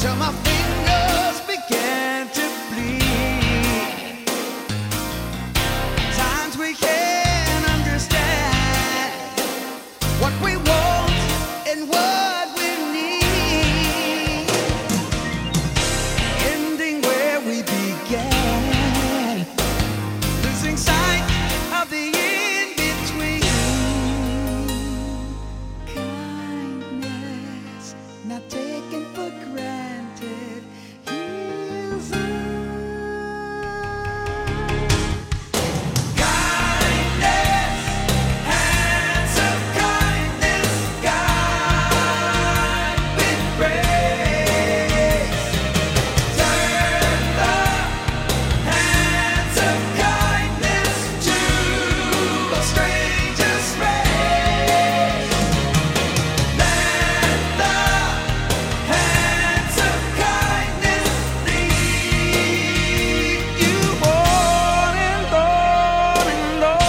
till my fingers began to bleed. Times we can't understand what we want and what we need, ending where we began, losing sight of the in-between. Kindness not taken for granted. Here's kindness, hands of kindness, guide with grace. Turn the hands of kindness to a stranger's race. Let the hands of kindness lead you on and on and on.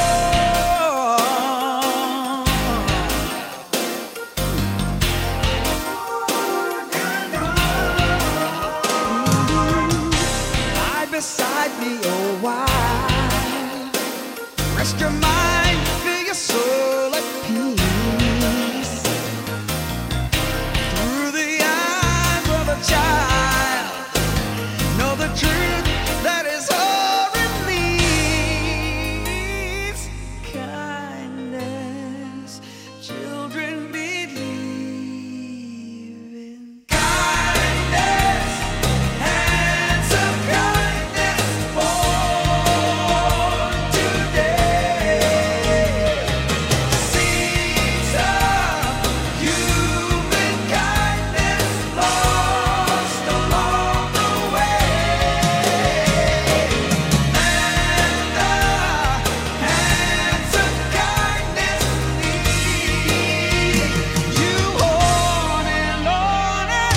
Lie beside me a while. Rest your mind, feel your soul at peace. Through the eyes of a child, know the truth that is all release. Kindness, children believe in kindness, hands of kindness born today. Seeds of human kindness lost along the way. And the hands of kindness lead you on and on and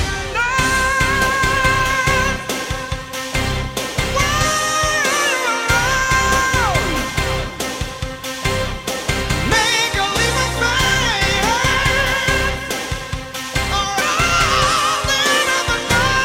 on. Make a leap of faith, or all that ever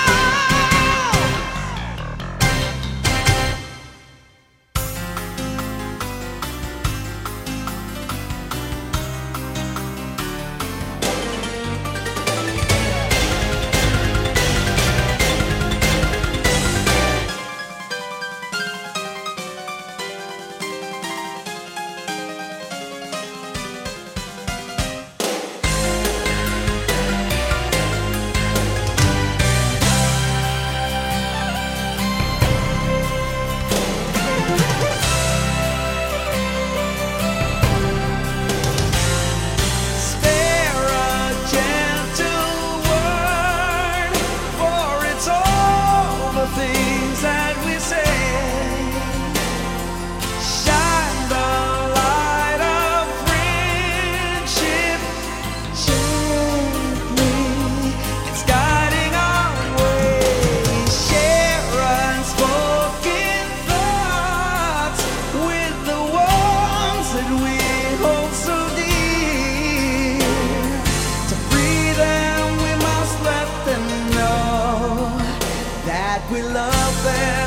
spare a gentle word, for it's all the things that we say. Shine the light of friendship gently. It's guiding our way. Share unspoken thoughts with the ones that we hold so dear. To free them, we must let them know that we love them.